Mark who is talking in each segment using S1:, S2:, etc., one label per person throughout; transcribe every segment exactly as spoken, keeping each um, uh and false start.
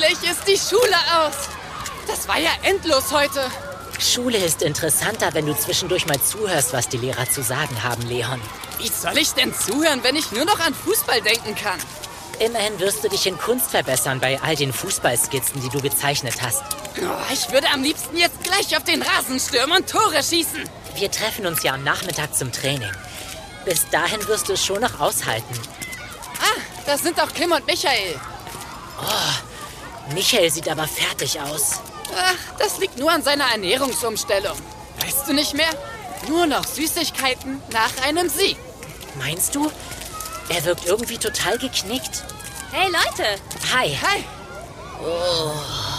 S1: Endlich ist die Schule aus. Das war ja endlos heute.
S2: Schule ist interessanter, wenn du zwischendurch mal zuhörst, was die Lehrer zu sagen haben, Leon.
S1: Wie soll ich denn zuhören, wenn ich nur noch an Fußball denken kann?
S2: Immerhin wirst du dich in Kunst verbessern bei all den Fußballskizzen, die du gezeichnet hast.
S1: Oh, ich würde am liebsten jetzt gleich auf den Rasen stürmen und Tore schießen.
S2: Wir treffen uns ja am Nachmittag zum Training. Bis dahin wirst du es schon noch aushalten.
S1: Ah, das sind doch Kim und Michael.
S2: Oh, Michael sieht aber fertig aus.
S1: Ach, das liegt nur an seiner Ernährungsumstellung. Weißt du nicht mehr? Nur noch Süßigkeiten nach einem Sieg.
S2: Meinst du? Er wirkt irgendwie total geknickt.
S3: Hey Leute!
S2: Hi.
S1: Hi.
S2: Oh.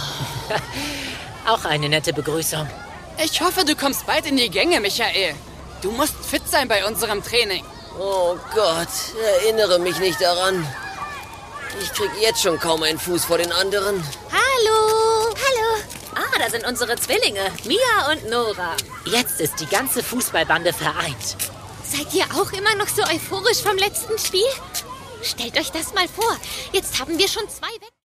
S2: Auch eine nette Begrüßung.
S1: Ich hoffe, du kommst bald in die Gänge, Michael. Du musst fit sein bei unserem Training.
S4: Oh Gott, erinnere mich nicht daran. Ich krieg jetzt schon kaum einen Fuß vor den anderen.
S3: Hallo! Hallo! Ah, da sind unsere Zwillinge, Mia und Nora.
S2: Jetzt ist die ganze Fußballbande vereint.
S3: Seid ihr auch immer noch so euphorisch vom letzten Spiel? Stellt euch das mal vor. Jetzt haben wir schon zwei weg.